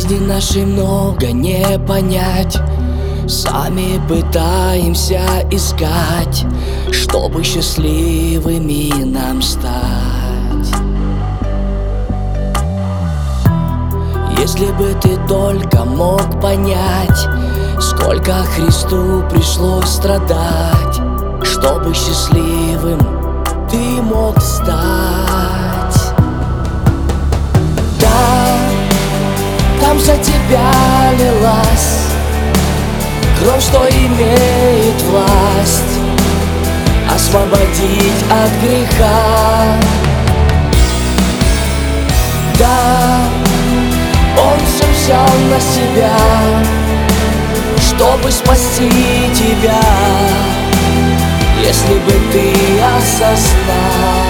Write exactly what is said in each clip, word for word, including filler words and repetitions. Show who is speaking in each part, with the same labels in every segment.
Speaker 1: жизни нашей много не понять. Сами пытаемся искать, чтобы счастливыми нам стать. Если бы ты только мог понять, сколько Христу пришлось страдать, чтобы счастливым ты мог стать. Да, там за тебя лилась кровь, что имеет власть освободить от греха. Да, Он все взял на себя, чтобы спасти тебя, если бы ты осознал.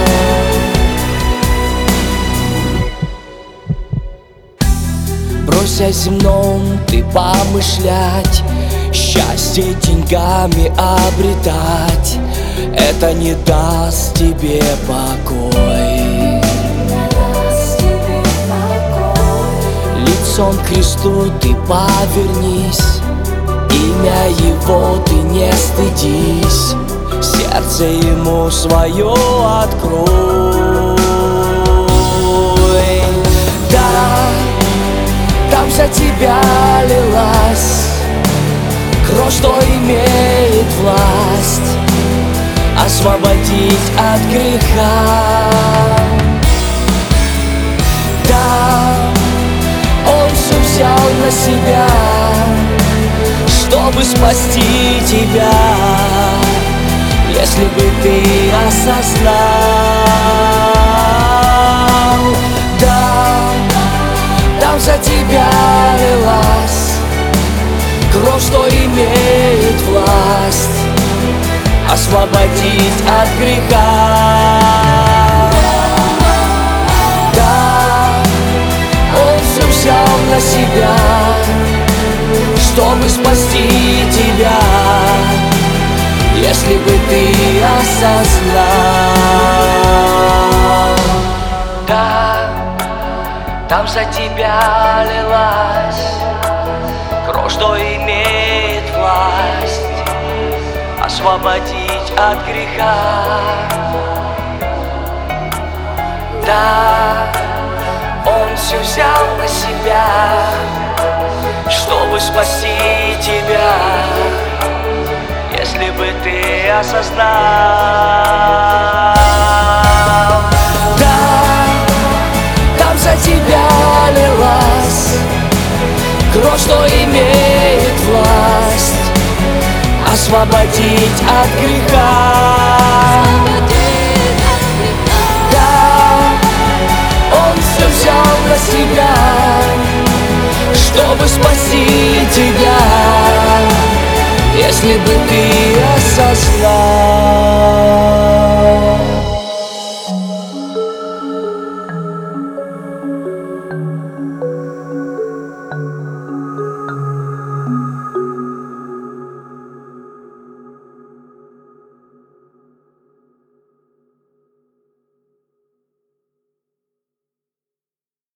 Speaker 1: Брось о земном ты помышлять, счастье деньгами обретать, это не даст тебе покой. Лицом к Христу ты повернись, имя Его ты не стыдись, сердце Ему свое открой. Да, там за тебя лилась кровь, что имеет власть освободить от греха. Да, Он все взял на себя, чтобы спасти тебя, если бы ты осознал. Да, там за тебя лилась кровь, что имеет власть освободить от греха. Да, Он все взял на себя, чтобы спасти тебя, если бы ты осознал. Да, там за тебя лилась кровь, что имеет власть освободить от греха. Да, Он все взял на себя, чтобы спасти тебя, если бы ты осознал. Да, там за тебя лилась кровь, что имеет власть освободить от греха. Да, Он все взял на себя, чтобы спасти тебя, если бы ты осознал.